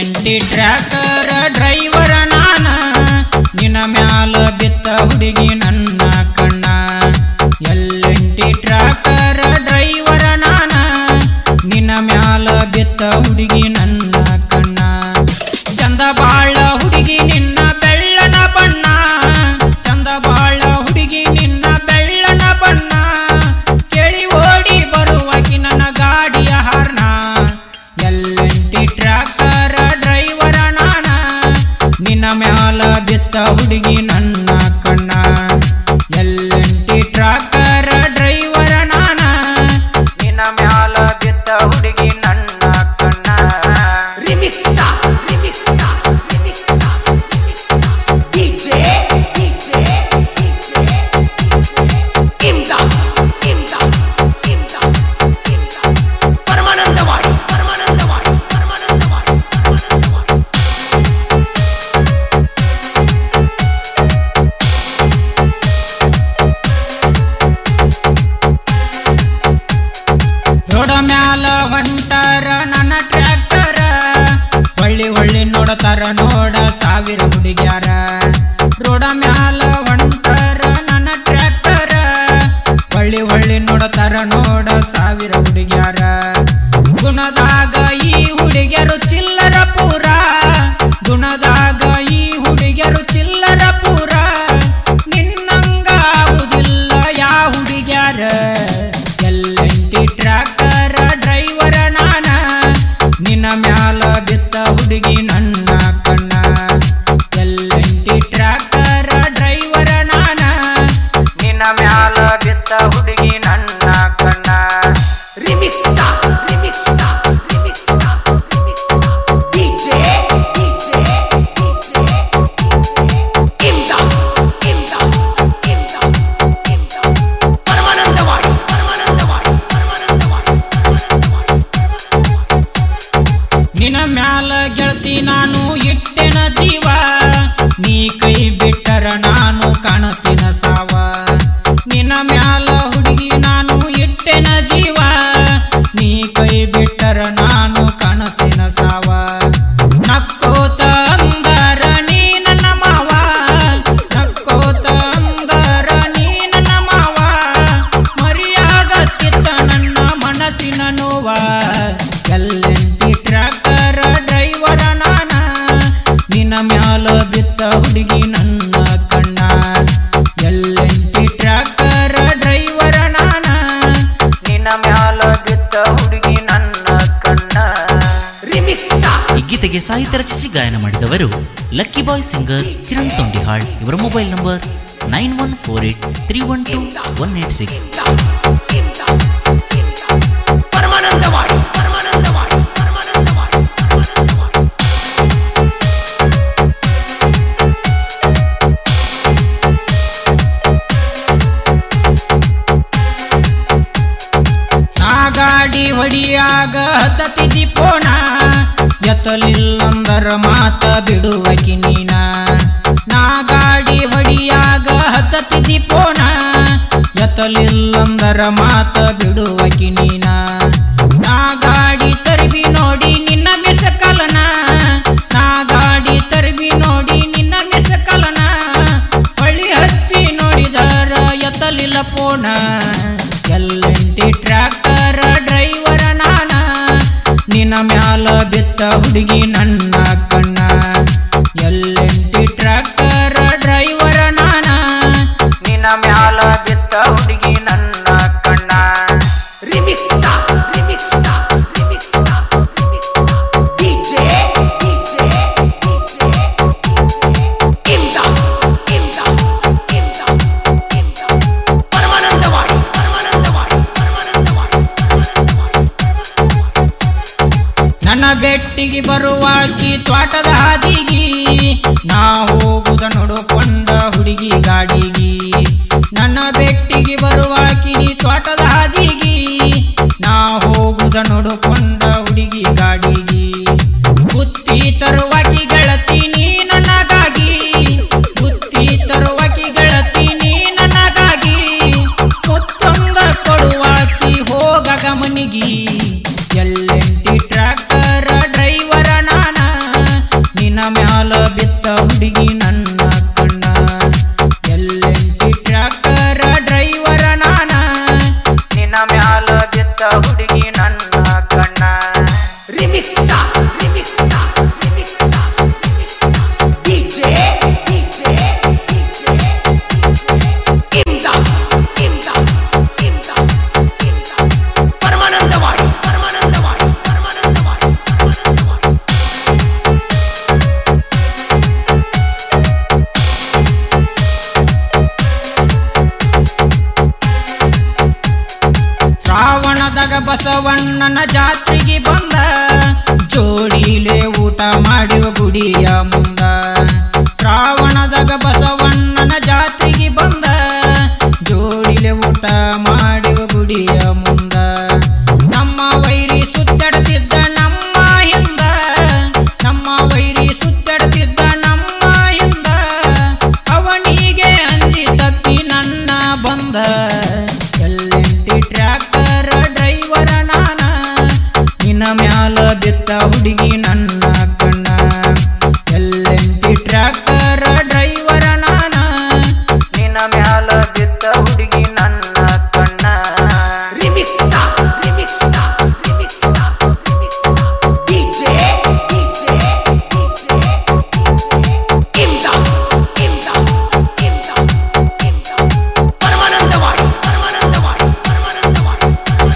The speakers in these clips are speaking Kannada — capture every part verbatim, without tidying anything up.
ಎಲ್ಲೆಂಟಿ ಟ್ರ್ಯಾಕ್ಟರ್ ಡ್ರೈವರ ನಾನ ನಿನ್ನ ಮ್ಯಾಲ ಬಿತ್ತ ಹುಡುಗಿ ನನ್ನ ಕಣ್ಣ ಎಲ್ಲೆಂಟಿ ಟ್ರ್ಯಾಕ್ಟರ್ ಡ್ರೈವರ ನಾನ ನಿನ್ನ ಮ್ಯಾಲ ಬಿತ್ತ ಹುಡುಗಿ ನನ್ನ ಕಣ್ಣ ಚಂದ ಬಾಳ ಹುಡುಗಿ ನಿನ್ನ ಬೆಳ್ಳನ ಬಣ್ಣ ಚಂದ ಬಾಳ ಹುಡುಗಿ ನಿನ್ನ ಬೆಳ್ಳನ ಬಣ್ಣ ಕೇಳಿ ಓಡಿ ಬರುವಾಕಿ ನನ್ನ ಗಾಡಿಯ ಹಾರ್ನ ಎಲ್ಲೆಂಟಿ ಟ್ರ್ಯಾಕ್ಟರ್ ಡ್ರೈವರ ನಾನ ನಿನ್ನ ಮ್ಯಾಲ ಬಿತ್ತ ಹುಡುಗಿ ನನ್ನ ಕಣ್ಣ ಎಲ್ಲೆಂಟಿ ಟ್ರ್ಯಾಕ್ಟರ್ ಡ್ರೈವರ ನಾನ ನಿನ್ನ ಮ್ಯಾಲ ಬಿತ್ತ ಹುಡುಗಿ ನನ್ನ ಕಣ್ಣ ರಿಮಿಕ್ಸ್ತಾ ರಿಮಿಕ್ಸ್ತಾ ರಿಮಿಕ್ಸ್ತಾ DJ DJ DJ Imdad Imdad Imdad Imdad Paramanandwadi Paramanandwadi Paramanandwadi Paramanandwadi ರೋಡ ಮ್ಯಾಲ ಹೊಂಟಾರ ನನ್ನ ಟ್ರ್ಯಾಕ್ಟರ ಹೊಳ್ಳಿ ಹೊಳ್ಳಿ ನೋಡತಾರ ನೋಡ ಸಾವಿರ ಹುಡುಗ್ಯಾರ ರೋಡ ಮ್ಯಾಲ ಹೊಂಟಾರ ನನ್ನ ಟ್ರ್ಯಾಕ್ಟರ ಹೊಳ್ಳಿ ಹೊಳ್ಳಿ ನೋಡತಾರ ನೋಡ ಸಾವಿರ ಹುಡುಗ್ಯಾರ ಗುಣದಾಗ ಈ ಹುಡುಗ್ಯರು ಚಿಲ್ಲರ ಪೂರ ಗುಣದಾಗ ಈ ಹುಡುಗ್ಯರು ಚಿಲ್ಲರ ಪೂರ ನಿನ್ನಂಗ ಆಗುದಿಲ್ಲ ಯಾ ಹುಡುಗ್ಯಾರ ಎಲ್ಲೆಂಟಿ ಟ್ರ್ಯಾಕ್ಟರ್ ಡ್ರೈವರ ನಾನ ನಿನ್ನ ಮ್ಯಾಲ ಬಿತ್ತ ಹುಡುಗಿ ನನ್ನ ಕಣ್ಣ ಎಲ್ಲೆಂಟಿ ಟ್ರ್ಯಾಕ್ಟರ್ ಡ್ರೈವರ ನಾನ ನಿನ್ನ ಮ್ಯಾಲ ಬಿತ್ತ ಹುಡುಗಿ ನನ್ನ ಕಣ್ಣ ರಿಮಿಕ್ಸ್ತಾ ರಿಮಿಕ್ಸ್ತಾ ರಿಮಿಕ್ಸ್ತಾ ರಿಮಿಕ್ಸ್ತಾ DJ DJ DJ Imdad Imdad Imdad Imdad Paramanandwadi Paramanandwadi Paramanandwadi Paramanandwadi ನಿನ್ನ ಮ್ಯಾಲ ಗೆಳತಿ ನಾನು ಇಟ್ಟೆನ ಜೀವ ನೀ ಕೈ ಬಿಟ್ಟರ ನಾನು ಕಾಣತಿನ ಸಾವ ನಿನ್ನ ಮ್ಯಾಲ ಹುಡುಗಿ ನಾನು ಇಟ್ಟೆನ ಜೀವ ನೀ ಕೈ ಬಿಟ್ಟರ ನಾನು ಕಾಣತಿನ ಸಾವ ನಕ್ಕೋತ ಅಂದರ ನೀ ನನ್ನ ಮಾವ ನಕ್ಕೋತ ಅಂದರ ನೀ ನನ್ನ ಮಾವ ಮರಿಯಾಗತ್ತಿತ್ತ ನನ್ನ ಮನಸ್ಸಿನ ನೋವ ಎಲ್ಲೆಂಟಿ ಟ್ರ್ಯಾಕ್ಟರ್ ಡ್ರೈವರ ನಾನ ನಿನ್ನ ಮ್ಯಾಲ ಬಿತ್ತ ಹುಡುಗಿ ನನ್ನ ಕಣ್ಣ ಎಲ್ಲೆಂಟಿ ಟ್ರ್ಯಾಕ್ಟರ್ ಡ್ರೈವರ ನಾನ ನಿನ್ನ ಮ್ಯಾಲ ಬಿತ್ತ ಹುಡುಗಿ ನನ್ನ ಕಣ್ಣ ರಿಮಿಕ್ಸ್ತಾ ಈ ಗೀತೆಗೆ ಸಾಹಿತ್ಯ ರಚಿಸಿ ಗಾಯನ ಮಾಡಿದವರು lucky boy singer Kiran Tondihal. ಇವರ mobile number nine one four eight three one two one eight six. Imdad Imdad Paramanandwadi Paramanandwadi Paramanandwadi Paramanandwadi ನಾ ಗಾಡಿ ಹೊಡಿಯಾಗ ಹತ್ತತಿದ್ದಿ ಪೋಣ ಎತ್ತಲಿಲ್ಲಂದರ ಮಾತ ಬಿಡುವಕಿ ನೀನ ನಾ ಗಾಡಿ ಹೊಡಿಯಾಗ ಹತ್ತತಿದ್ದಿ ಪೋಣ ಎತ್ತಲಿಲ್ಲಂದರ ಮಾತ ಬಿಡುವಕಿ ನೀನ ನಾ ಗಾಡಿ ತರ್ಬಿ ನೋಡಿ ನಿನ್ನ ಮಿಸ ಕಲನ ನಾ ಗಾಡಿ ತರ್ಬಿ ನೋಡಿ ನಿನ್ನ ಮಿಸ ಕಲನ ಹೊಳ್ಳಿ ಹಚ್ಚಿ ನೋಡಿದರ ಎತ್ತಲಿಲ್ಲ ಪೋಣ ಎಲ್ಲೆಂಟಿ ಟ್ರ್ಯಾಕ್ಟರ್ ಡ್ರೈವರ ನಾನ ನಿನ್ನ ಮ್ಯಾಲ ಬಿತ್ತ ಹುಡುಗಿ ನನ್ನ ಕಣ್ಣ ಎಲ್ಲೆಂಟಿ ಟ್ರ್ಯಾಕ್ಟರ್ ಡ್ರೈವರ ನಾನ ನಿನ್ನ ಮ್ಯಾಲ ಬಿತ್ತ ಹುಡುಗಿ ನನ್ನ ಕಣ್ಣ ರಿಮಿಕ್ಸ್ತಾ ರಿಮಿಕ್ಸ್ತಾ ರಿಮಿಕ್ಸ್ತಾ ರಿಮಿಕ್ಸ್ತಾ DJ DJ DJ Imdad Imdad Imdad Imdad Paramanandwadi Paramanandwadi Paramanandwadi Paramanandwadi ನನ್ನ ಬೆಟ್ಟಿಗೆ ಬರುವಾಕಿ ತ್ವಾಟದ ಹಾದಿಗಿ ನಾ ಹೋಗುದ ನೋಡಿಕೊಂಡ ಹುಡುಗಿ ಗಾಡಿಗಿ ನನ್ನ ಬೆಟ್ಟಿಗೆ ಬರುವಾಕಿ ತ್ವಾಟದ ಹಾದಿಗಿ ನಾ ಹೋಗುದ ನೋಡಿಕೊಂಡ ಹುಡುಗಿ ಗಾಡಿಗಿ ಬುತ್ತಿ ತರುವಾಕಿ ಗೆಳತಿ ನೀ ನನಗಾಗಿ ಬುತ್ತಿ ತರುವಾಕಿ ಗೆಳತಿ ನೀ ನನಗಾಗಿ ಮುತ್ತೊಂದ ಕೊಡುವಾಕಿ ಹೋಗ ಗಮನಿಗಿ ಎಲ್ಲೆಂಟಿ ಟ್ರ್ಯಾಕ್ಟರ್ ಡ್ರೈವರ ನಾನ ಮ್ಯಾಲ ಬಿತ್ತ ಹುಡುಗಿ ನನ್ನ ಕಣ್ಣ ಎಲ್ಲೆಂಟಿ ಟ್ರ್ಯಾಕ್ಟರ್ ಡ್ರೈವರ ನಾನ ನಿನ್ನ ಮ್ಯಾಲ ಬಿತ್ತ ಹುಡುಗಿ ನನ್ನ ಕಣ್ಣ Remix star, remix star, remix star, D J, D J, D J, Imdad, Imdad, Imdad, Imdad. Paramanandavadi, Paramanandavadi, Paramanandavadi, Paramanandavadi. ಶ್ರಾವಣದಾಗ ಬಸವಣ್ಣನ ಜಾತ್ರೆಗೆ ಬಂದ ಜೋಡಿಲೆ ಊಟ ಮಾಡುವ ಗುಡಿಯ ಮುಂದ ಶ್ರಾವಣದಾಗ ಬಸವಣ್ಣನ ಜಾತ್ರೆಗೆ ಬಂದ ಜೋಡಿಲೆ ಊಟ ಮಾಡುವ ಗುಡಿಯ ಮುಂದ ನಮ್ಮ ವೈರಿ ಸುತ್ತಾಡ್ತಿದ್ದ ನಮ್ಮ ಹಿಂದ ನಮ್ಮ ವೈರಿ ಸುತ್ತಾಡ್ತಿದ್ದ ನಮ್ಮ ಹಿಂದ ಅವನಿಗೆ ಅಂಜಿ ತಪ್ಪಿ ನನ್ನ ಬಂದ ಎಲ್ಲೆಂಟಿ ಟ್ರ್ಯಾಕ್ಟರ್ ಡ್ರೈವರ ನಾನ ನಿನ್ನ ಮ್ಯಾಲ ಬಿತ್ತ ಹುಡುಗಿ ನನ್ನ ಕಣ್ಣ ಎಲ್ಲೆಂಟಿ ಟ್ರ್ಯಾಕ್ಟರ್ ಡ್ರೈವರ ನಾನ ನಿನ್ನ ಮ್ಯಾಲ ಬಿತ್ತ ಹುಡುಗಿ ನನ್ನ ಕಣ್ಣ Remix star, remix star, remix star, remix star. D J, D J, D J, Imdad, Imdad, Imdad, Imdad. Paramanandavadi, Paramanandavadi, Paramanandavadi,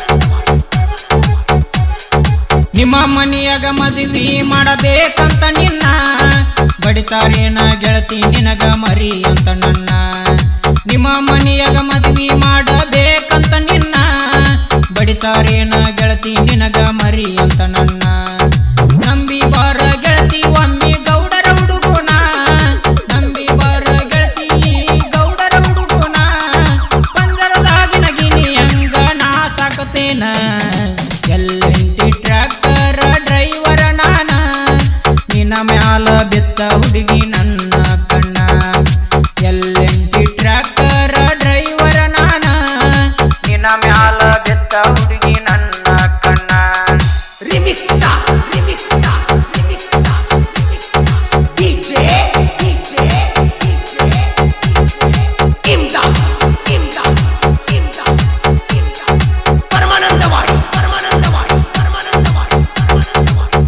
Paramanandavadi. ನಿಮ್ಮ ಮನೆಯಾಗ ಮದುವೆ ಮಾಡಬೇಕಂತ ನಿನ್ನ ಬಡಿತಾರೇನ ಗೆಳತಿ ನಿನಗ ಮರಿ ಅಂತ ನನ್ನ ನಿಮ್ಮ ಮನೆಯಾಗ ಮದುವೆ ಮಾಡಬೇಕಂತ ನಿನ್ನ ಬಡಿತಾರೇನ ಗೆಳತಿ ನಿನಗ ಮರಿ ಅಂತ ನನ್ನ ನಂಬಿ ಬಾರ ಗೆಳತಿ ಒಮ್ಮೆ ಗೌಡರ ಹುಡುಗುನ ನಂಬಿ ಬಾರ ಗೆಳತಿ ಗೌಡರ ಹುಡುಗುನ ಪಂಜರದಾಗಿನ ಗಿನಿ ಹಂಗ ನಾ ಸಾಕತೇನ ಎಲ್ಲೆಂಟಿ ಟ್ರ್ಯಾಕ್ಟರ್ ಡ್ರೈವರ ನಾನ ನಿನ್ನ ಮ್ಯಾಲ ಬಿತ್ತ ಹುಡುಗಿ ನನ್ನ ಕಣ್ಣ ಎಲ್ಲೆಂಟಿ ಟ್ರ್ಯಾಕ್ಟರ್ ಡ್ರೈವರ ನಾನ ನಿನ್ನ ಮ್ಯಾಲ ಬಿತ್ತ ಹುಡುಗಿ ನನ್ನ ಕಣ್ಣ Remix star, remix star, remix star, remix star. D J, D J, D J, Imdad, Imdad, Imdad, Imdad. Paramanandavadi, Paramanandavadi, Paramanandavadi, Paramanandavadi.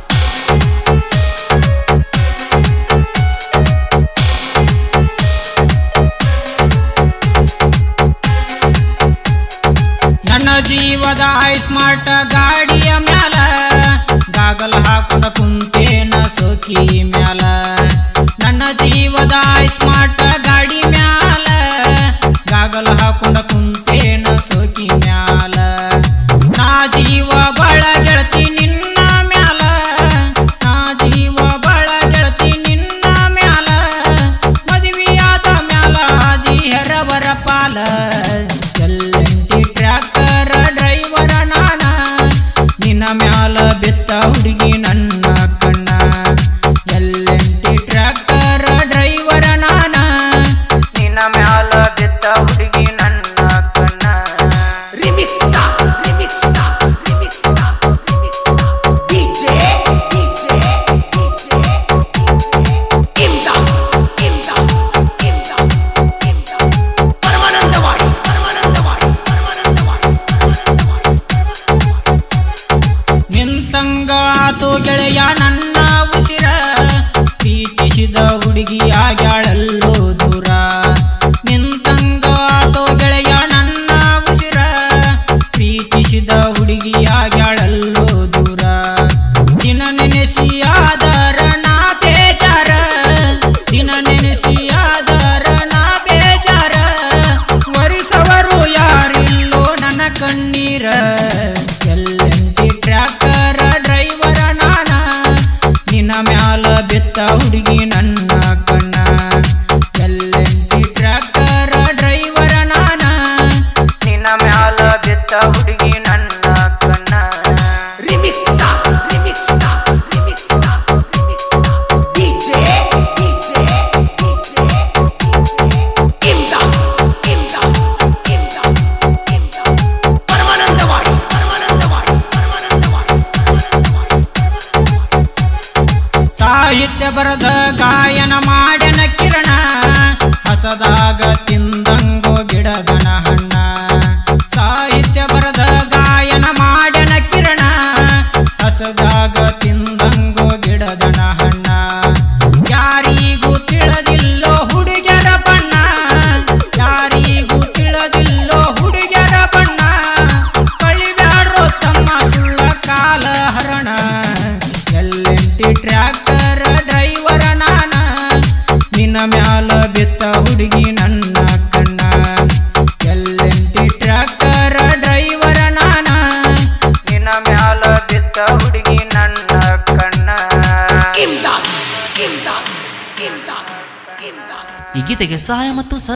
ನನ್ನ ಜೀವದ ಸ್ಮಾರ್ಟ್ ಗಾಡಿಯ ಮ್ಯಾಲ ಗಾಗಲ್ ಹಾಕೊಂಡ ಕುಂತೇನ ಸೋಕಿ ಮ್ಯಾಲ ನನ್ನ ಜೀವದ ಸ್ಮಾರ್ಟ್ ಗಾಡಿ ಮ್ಯಾಲ ಗಾಗಲ್ ಹಾಕೊಂಡ ಕುಂತೇನ ಸೋಕಿ ಮ್ಯಾಲ ನಾ ಜೀವ ಬಾಳ ಗೆಳತಿ ನಿನ್ನ ಮ್ಯಾಲ ನಾ ಜೀವ ಬಾಳ ಗೆಳತಿ ನಿನ್ನ ಮ್ಯಾಲ ಮದುವೆಯಾದ ಮ್ಯಾಲ ಆದಿ ಹೆರವರ ಪಾಲ ಎಲ್ಲೆಂಟಿ ಟ್ರ್ಯಾಕ್ಟರ್ ಡ್ರೈವರ ನಾನ ನಿನ್ನ ಮ್ಯಾಲ ಬಿತ್ತ ಹುಡುಗಿ ನನ್ನ ಕಣ್ಣ ಎಲ್ಲೆಂಟಿ ಟ್ರ್ಯಾಕ್ಟರ್ ಡ್ರೈವರ ನಾನ ನಿನ್ನ ಮ್ಯಾಲ ಬಿತ್ತ ಹುಡುಗಿ ನನ್ನ ಕಣ್ಣ Remix star, remix star, remix star, remix star. D J, D J, D J, Imdad, Imdad, Imdad, Imdad. Paramanandavadi, Paramanandavadi, Paramanandavadi, Paramanandavadi. ನಿಂತಂಗ ಆತು ಗೆಳೆಯ ನನ್ನ ಉಸಿರ ಪ್ರೀತಿಸಿದ ಹುಡುಗಿ ಆಗ್ಯಾಳಲ್ಲೋ ದೂರ ನಿಂತಂಗ ಆತು ಗೆಳೆಯ ನನ್ನ ಉಸಿರ ಪ್ರೀತಿಸಿದ ಹುಡುಗಿ ಆಗ್ಯಾಳಲ್ಲೋ ದೂರ ದಿನ ನೆನೆಸಿ ಆದರ ನಾ ಬೇಜಾರ ದಿನ ನೆನೆಸಿ ಆದರ ನಾ ಬೇಜಾರ ವರಿಸವರು ಯಾರಿಲ್ಲೋ ನನ್ನ ಕಣ್ಣೀರ ಎಲ್ಲೆಂಟಿ ಟ್ರ್ಯಾಕ್ಟರ್ ಡ್ರೈವರ ನಾನ ನಿನ್ನ ಮ್ಯಾಲ ಬಿತ್ತ ಹುಡುಗಿ ನನ್ನ ಕಣ್ಣ ಎಲ್ಲೆಂಟಿ ಟ್ರ್ಯಾಕ್ಟರ್ ಡ್ರೈವರ ನಾನ ನಿನ್ನ ಮ್ಯಾಲ ಬಿತ್ತ ಹುಡುಗಿ ನನ್ನ ಕಣ್ಣ Remix star, remix star, remix star, remix star. D J, D J, D J, Imdad, Imdad, Imdad, Imdad. Paramanandavadi, Paramanandavadi, Paramanandavadi, Paramanandavadi. ಸಾಹಿತ್ಯ ಬರದ ಹಸದಾಗ ತಿಂದಂಗೋ ಗಿಡದನ ಹಣ್ಣ ಸಾಹಿತ್ಯ ಬರದ ಗಾಯನ ಮಾಡ್ಯನ ಕಿರಣ ಹಸದಾಗ ತಿಂದಂಗೋ ಗಿಡದನ ಹಣ್ಣ ಯಾರಿಗೂ ತಿಳಿದಿಲ್ಲೋ ಹುಡುಗರ ಬಣ್ಣ ಯಾರಿಗೂ ತಿಳಿದಿಲ್ಲೋ ಹುಡುಗರ ಬಣ್ಣ ಕಳಿಬ್ಯಾಡ್ರೋ ತಮ್ಮ ಸುಳ್ಳ ಕಾಲ ಹರಣ ಎಲ್ಲೆಂಟಿ ಟ್ರ್ಯಾಕ್ಟರ್ ಡ್ರೈವರ ನಾನ ನಿನ್ನ ಮ್ಯಾಲ ಬಿತ್ತ ಹುಡುಗಿ ನನ್ನ ಕಣ್ಣ ಎಲ್ಲೆಂಟಿ ಟ್ರ್ಯಾಕ್ಟರ್ ಡ್ರೈವರ ನಾನ ನಿನ್ನ ಮ್ಯಾಲ ಬಿತ್ತ ಹುಡುಗಿ ನನ್ನ ಕಣ್ಣ. ಇಮ್ದಾದ್ ಇಮ್ದಾದ್ ಇಮ್ದಾದ್ ಇಮ್ದಾದ್ ಈ ಗೀತೆಗೆ ಸಹಾಯ ಮತ್ತು